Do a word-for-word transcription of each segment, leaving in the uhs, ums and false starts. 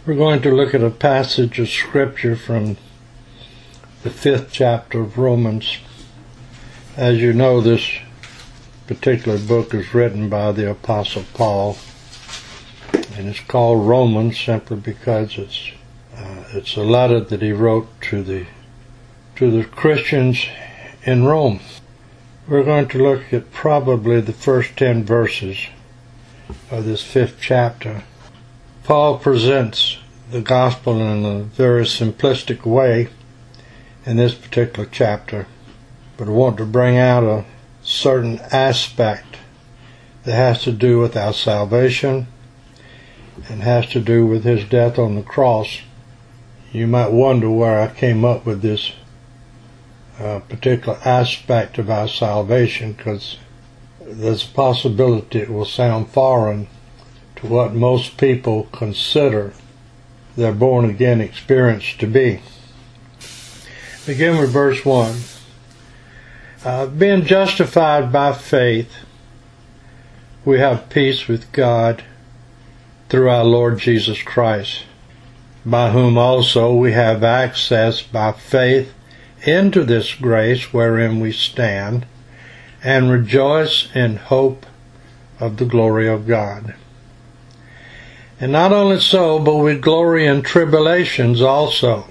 We're going to look at a passage of Scripture from the fifth chapter of Romans. As you know, this particular book is written by the Apostle Paul, and it's called Romans simply because it's uh, it's a letter that he wrote to the to the Christians in Rome. We're going to look at probably the first ten verses of this fifth chapter. Paul presents the gospel in a very simplistic way in this particular chapter, but I want to bring out a certain aspect that has to do with our salvation and has to do with his death on the cross. You might wonder where I came up with this uh, particular aspect of our salvation, because there's a possibility it will sound foreign to what most people consider their born-again experience to be. Begin with verse one. Uh, being justified by faith, we have peace with God through our Lord Jesus Christ, by whom also we have access by faith into this grace wherein we stand, and rejoice in hope of the glory of God. And not only so, but we glory in tribulations also,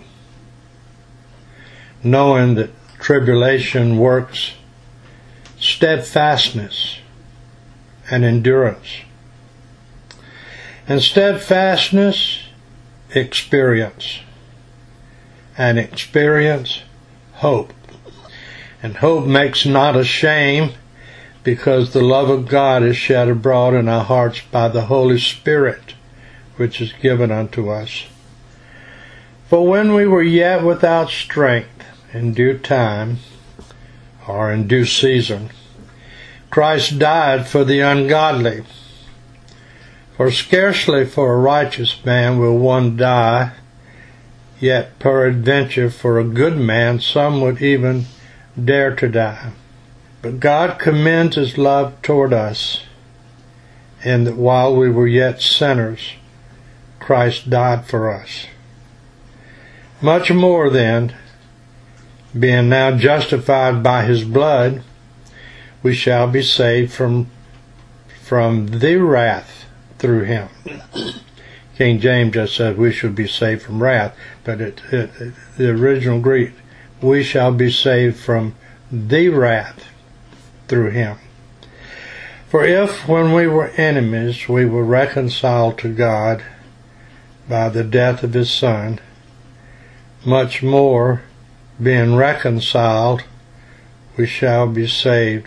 knowing that tribulation works steadfastness and endurance, and steadfastness, experience, and experience, hope. And hope makes not ashamed, because the love of God is shed abroad in our hearts by the Holy Spirit, which is given unto us. For when we were yet without strength, in due time, or in due season, Christ died for the ungodly. For scarcely for a righteous man will one die, yet peradventure for a good man some would even dare to die. But God commends his love toward us, in that while we were yet sinners, Christ died for us. Much more then, being now justified by his blood, we shall be saved from from the wrath through him. King James just said we should be saved from wrath, but it, it, it, the original Greek, we shall be saved from the wrath through him. For if, when we were enemies, we were reconciled to God by the death of his Son, much more, being reconciled, we shall be saved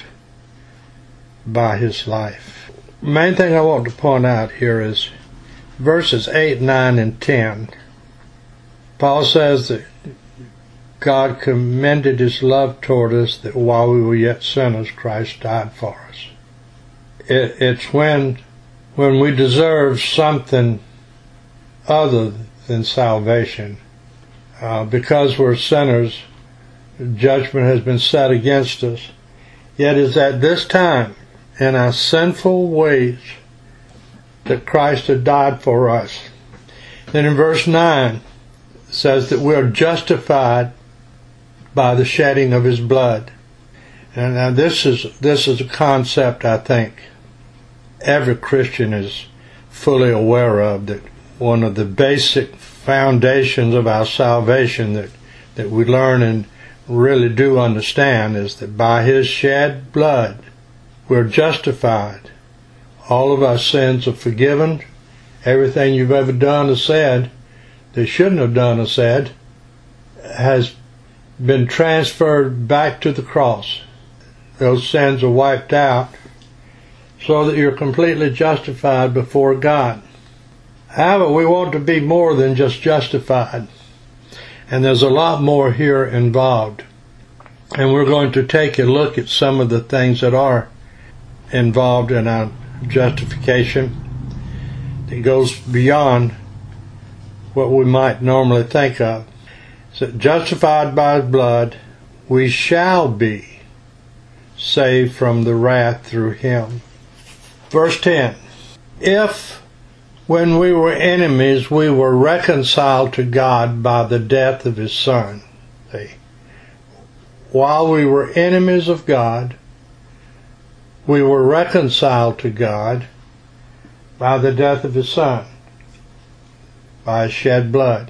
by his life. Main thing I want to point out here is verses eight, nine, and ten. Paul says that God commended his love toward us, that while we were yet sinners, Christ died for us. It, it's when, when we deserve something other than salvation. Uh, because we're sinners, judgment has been set against us. Yet it's at this time, in our sinful ways, that Christ had died for us. Then in verse nine, it says that we are justified by the shedding of his blood. And now this is this is a concept I think every Christian is fully aware of, that one of the basic foundations of our salvation that, that we learn and really do understand is that by his shed blood we're justified. All of our sins are forgiven. Everything you've ever done or said that shouldn't have done or said has been transferred back to the cross. Those sins are wiped out so that you're completely justified before God. However, we want to be more than just justified. And there's a lot more here involved. And we're going to take a look at some of the things that are involved in our justification. It goes beyond what we might normally think of. So, justified by his blood, we shall be saved from the wrath through him. Verse ten. If when we were enemies, we were reconciled to God by the death of His Son. See? While we were enemies of God, we were reconciled to God by the death of His Son, by His shed blood.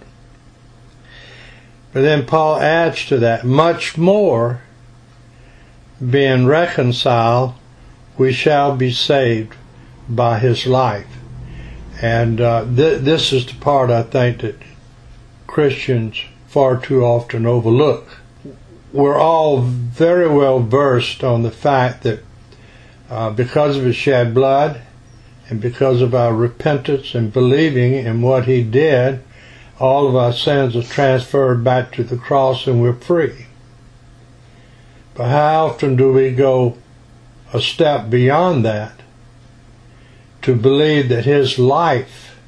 But then Paul adds to that, much more, being reconciled, we shall be saved by His life. And uh, th- this is the part I think that Christians far too often overlook. We're all very well versed on the fact that uh, because of His shed blood and because of our repentance and believing in what He did, all of our sins are transferred back to the cross and we're free. But how often do we go a step beyond that to believe that His life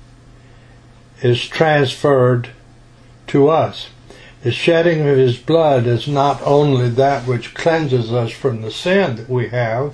is transferred to us? The shedding of His blood is not only that which cleanses us from the sin that we have,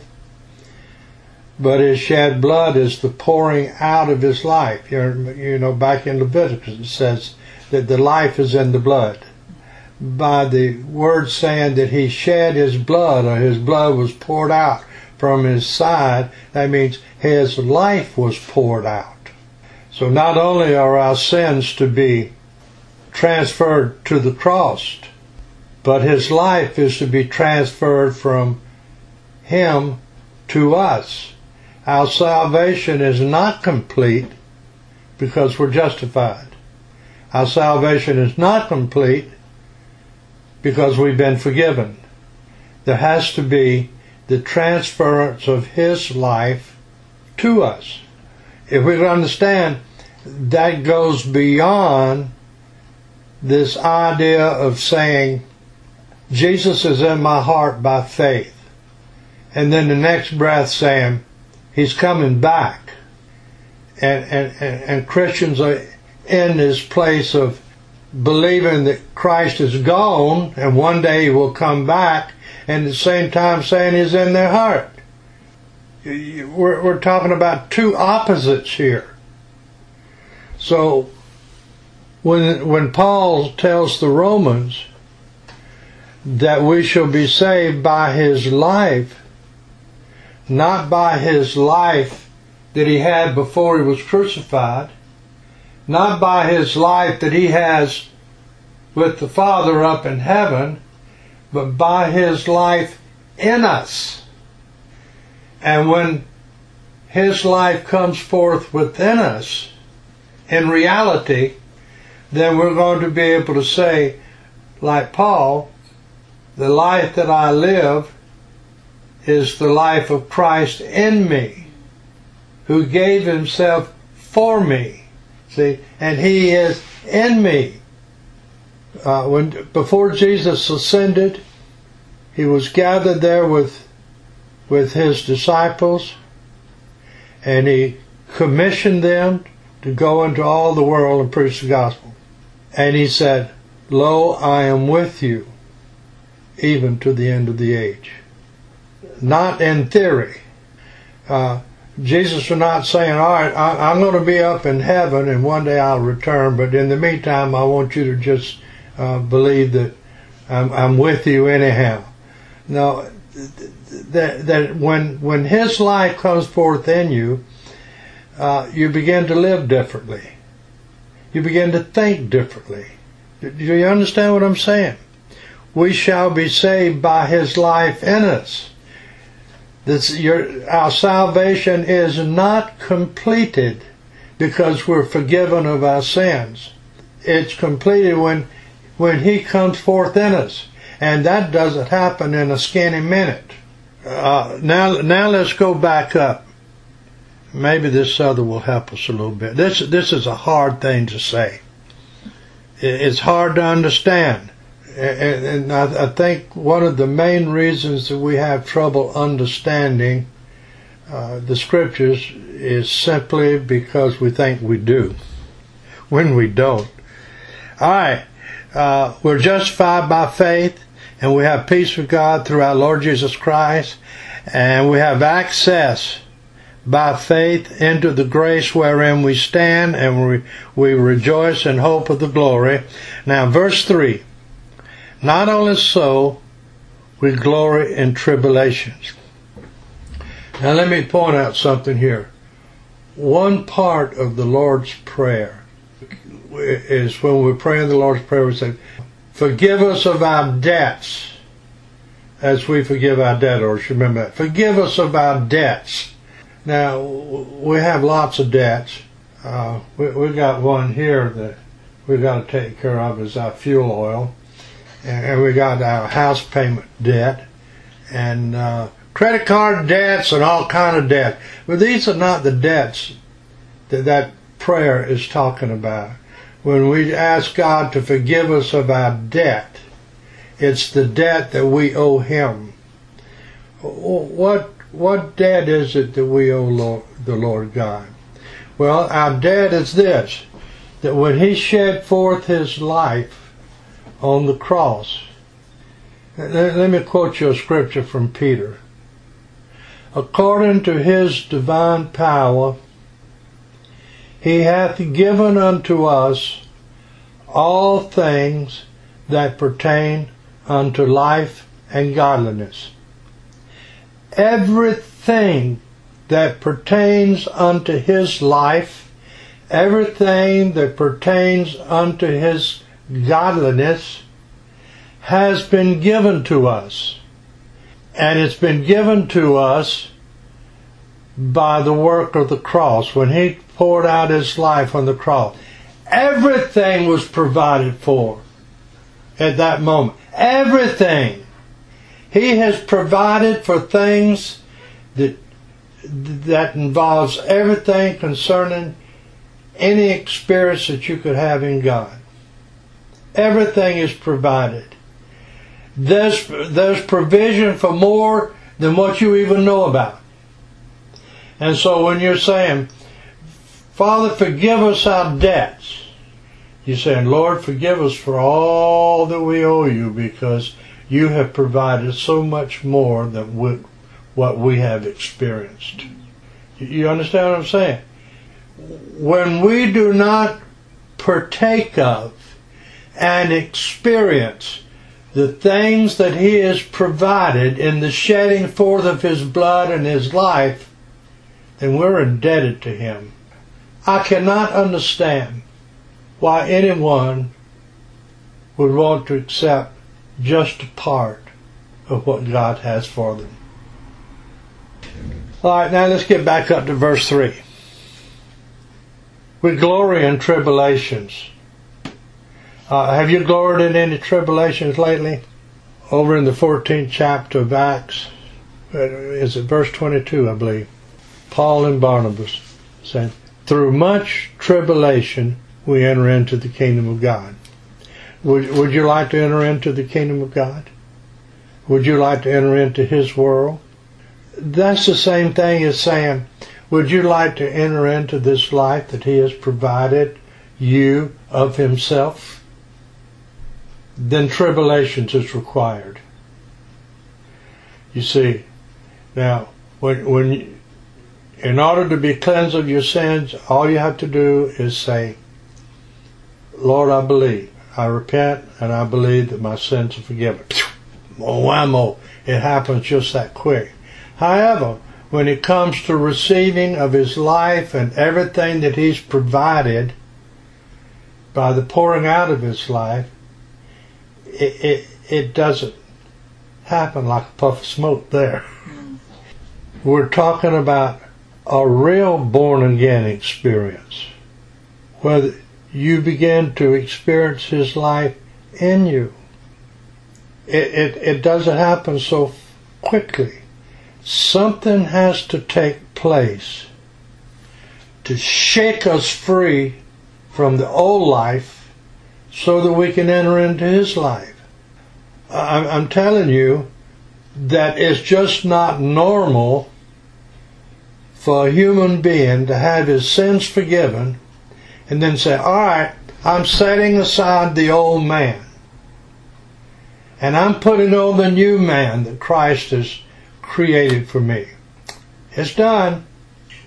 but His shed blood is the pouring out of His life. You know, back in Leviticus it says that the life is in the blood. By the word saying that He shed His blood, or His blood was poured out from His side, that means His life was poured out. So not only are our sins to be transferred to the cross, but His life is to be transferred from Him to us. Our salvation is not complete because we're justified. Our salvation is not complete because we've been forgiven. There has to be the transference of His life to us. If we can understand, that goes beyond this idea of saying, Jesus is in my heart by faith, and then the next breath saying, He's coming back. And, and, and, and Christians are in this place of believing that Christ is gone and one day He will come back, and at the same time saying He's in their heart. We're, we're talking about two opposites here. So when, when Paul tells the Romans that we shall be saved by His life, not by His life that He had before He was crucified, not by His life that He has with the Father up in heaven, but by His life in us. And when His life comes forth within us, in reality, then we're going to be able to say, like Paul, the life that I live is the life of Christ in me, who gave Himself for me. See, and He is in me. Uh, when before Jesus ascended, He was gathered there with with His disciples, and He commissioned them to go into all the world and preach the gospel. And He said, "Lo, I am with you, even to the end of the age." Not in theory. Uh, Jesus was not saying, all right, I, I'm going to be up in heaven and one day I'll return, but in the meantime I want you to just uh, believe that I'm, I'm with you anyhow. No, that, that when, when His life comes forth in you, uh, you begin to live differently. You begin to think differently. Do you understand what I'm saying? We shall be saved by His life in us. This, your, our salvation is not completed because we're forgiven of our sins. It's completed when when He comes forth in us, and that doesn't happen in a skinny minute. Uh, now, now let's go back up. Maybe this other will help us a little bit. This this is a hard thing to say. It's hard to understand. And, and I, I think one of the main reasons that we have trouble understanding uh, the Scriptures is simply because we think we do, when we don't. All right, uh, we're justified by faith, and we have peace with God through our Lord Jesus Christ, and we have access by faith into the grace wherein we stand, and we, we rejoice in hope of the glory. Now, verse three. Not only so, we glory in tribulations. Now, let me point out something here. One part of the Lord's Prayer is when we pray in the Lord's Prayer, we say, forgive us of our debts as we forgive our debtors. Remember that. Forgive us of our debts. Now, we have lots of debts. Uh, we, we got one here that we've got to take care of is our fuel oil. And, and we got our house payment debt. And uh, credit card debts and all kind of debt. But these are not the debts that that prayer is talking about. When we ask God to forgive us of our debt, it's the debt that we owe Him. What what debt is it that we owe Lord, the Lord God? Well, our debt is this, that when He shed forth His life on the cross, let, let me quote you a scripture from Peter. According to His divine power, He hath given unto us all things that pertain unto life and godliness. Everything that pertains unto His life, everything that pertains unto His godliness has been given to us. And it's been given to us by the work of the cross. When He poured out His life on the cross, everything was provided for at that moment. Everything. He has provided for things that that involves everything concerning any experience that you could have in God. Everything is provided. There's, there's provision for more than what you even know about. And so when you're saying, Father, forgive us our debts, you're saying, Lord, forgive us for all that we owe you, because you have provided so much more than we, what we have experienced. You understand what I'm saying? When we do not partake of and experience the things that He has provided in the shedding forth of His blood and His life, then we're indebted to Him. I cannot understand why anyone would want to accept just a part of what God has for them. Alright, now let's get back up to verse three. We glory in tribulations. Uh, have you gloried in any tribulations lately? Over in the fourteenth chapter of Acts, is it verse twenty-two, I believe? Paul and Barnabas said, through much tribulation we enter into the kingdom of God. Would, would you like to enter into the kingdom of God? Would you like to enter into His world? That's the same thing as saying, would you like to enter into this life that He has provided you of Himself? Then tribulations is required. You see, now, when, when you, in order to be cleansed of your sins, all you have to do is say, Lord, I believe. I repent and I believe that my sins are forgiven. Oh, whammo. It happens just that quick. However, when it comes to receiving of His life and everything that He's provided by the pouring out of His life, it, it, it doesn't happen like a puff of smoke there. We're talking about a real born-again experience, where you begin to experience His life in you. It, it, it doesn't happen so quickly. Something has to take place to shake us free from the old life so that we can enter into His life. I'm, I'm telling you that it's just not normal for a human being to have his sins forgiven and then say, all right, I'm setting aside the old man and I'm putting on the new man that Christ has created for me. It's done.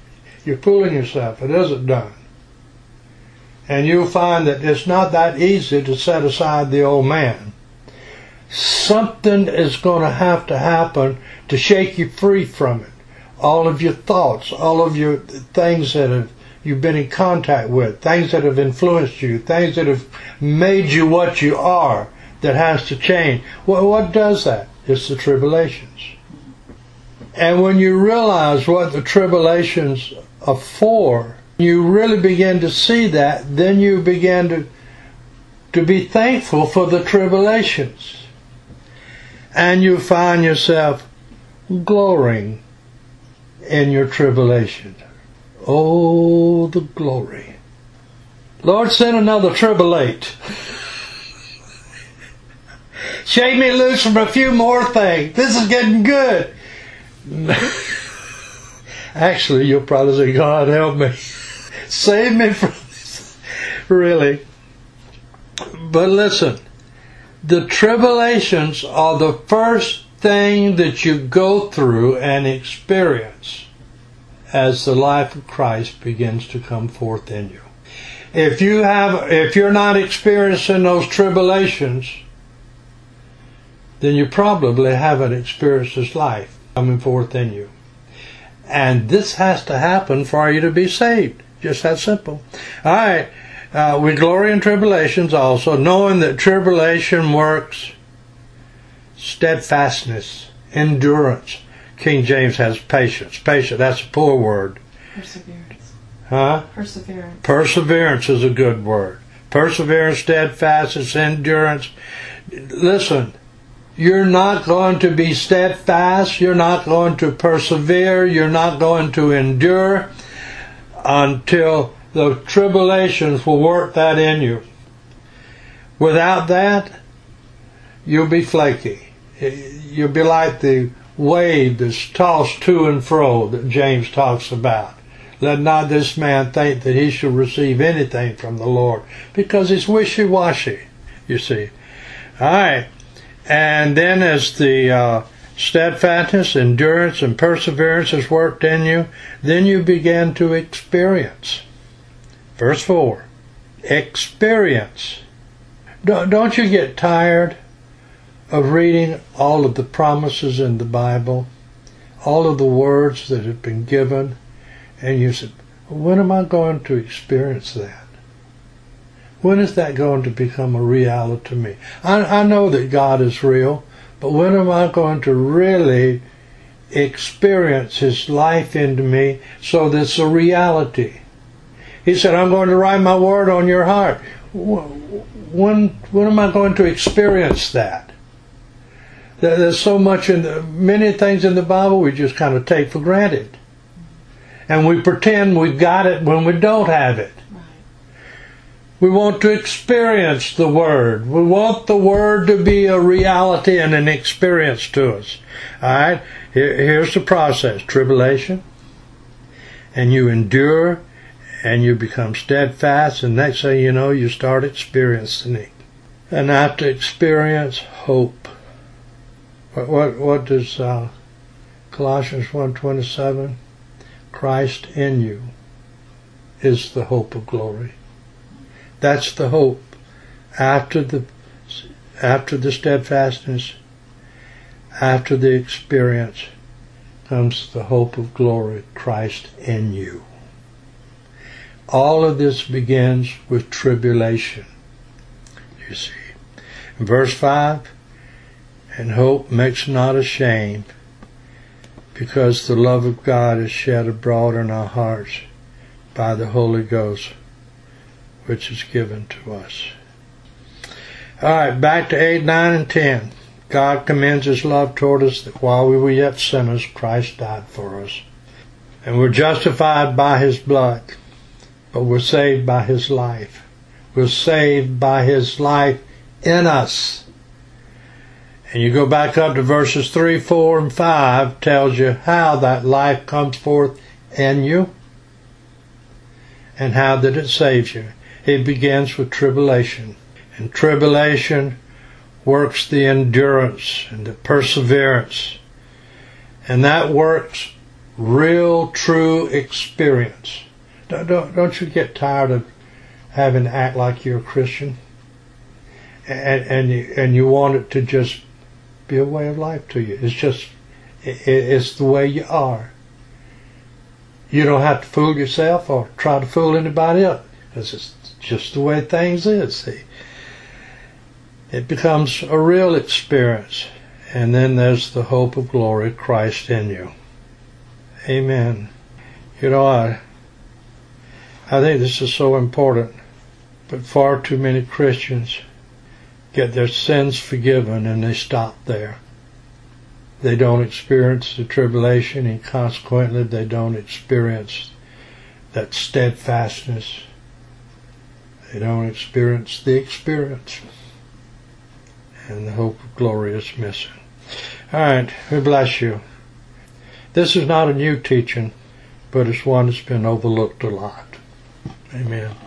You're fooling yourself. It isn't done. And you'll find that it's not that easy to set aside the old man. Something is going to have to happen to shake you free from it. All of your thoughts, all of your things that have you've been in contact with, things that have influenced you, things that have made you what you are, that has to change. Well, what does that? It's the tribulations. And when you realize what the tribulations are for, you really begin to see that, then you begin to, to be thankful for the tribulations. And you find yourself glorying in your tribulation. Oh, the glory. Lord, send another tribulate. Shake me loose from a few more things. This is getting good. Actually, you'll probably say, God, help me. Save me from this. Really. But listen, the tribulations are the first thing that you go through and experience as the life of Christ begins to come forth in you. If you have, if you're not experiencing those tribulations, then you probably haven't experienced His life coming forth in you. And this has to happen for you to be saved. Just that simple. All right. Uh, we glory in tribulations also, knowing that tribulation works steadfastness, endurance. King James has patience. Patience, that's a poor word. Perseverance. Huh? Perseverance. Perseverance is a good word. Perseverance, steadfastness, endurance. Listen, you're not going to be steadfast. You're not going to persevere. You're not going to endure until the tribulations will work that in you. Without that, you'll be flaky. You'll be like the wave that's tossed to and fro that James talks about. Let not this man think that he shall receive anything from the Lord, because it's wishy-washy, you see. All right. And then as the uh, steadfastness, endurance, and perseverance is worked in you, then you begin to experience. Verse four. Experience. Don't you get tired of reading all of the promises in the Bible, all of the words that have been given, and you said, when am I going to experience that? When is that going to become a reality to me? I, I know that God is real, but when am I going to really experience His life into me so that it's a reality? He said, I'm going to write my word on your heart. When, when am I going to experience that? There's so much in the, many things in the Bible we just kind of take for granted. And we pretend we've got it when we don't have it. Right. We want to experience the Word. We want the Word to be a reality and an experience to us. Alright? Here, here's the process. Tribulation. And you endure. And you become steadfast. And next thing you know, you start experiencing it. And after experience, hope. What what, what does uh, Colossians one twenty-seven? Christ in you is the hope of glory. That's the hope. After the after the steadfastness, after the experience, comes the hope of glory, Christ in you. All of this begins with tribulation. You see. In verse five, and hope makes not ashamed, because the love of God is shed abroad in our hearts by the Holy Ghost, which is given to us. All right, back to eight, nine, and ten. God commends His love toward us, that while we were yet sinners, Christ died for us. And we're justified by His blood, but we're saved by His life. We're saved by His life in us. And you go back up to verses three, four, and five, tells you how that life comes forth in you and how that it saves you. It begins with tribulation. And tribulation works the endurance and the perseverance. And that works real, true experience. Don't, don't, don't you get tired of having to act like you're a Christian? And, and, you, and you want it to just be a way of life to you. It's just, it, it's the way you are. You don't have to fool yourself or try to fool anybody else. It's just the way things is, see. It becomes a real experience. And then there's the hope of glory, Christ in you. Amen. You know, I, I think this is so important, but far too many Christians get their sins forgiven and they stop there. They don't experience the tribulation, and consequently they don't experience that steadfastness. They don't experience the experience. And the hope of glory is missing. All right, we bless you. This is not a new teaching, but it's one that's been overlooked a lot. Amen.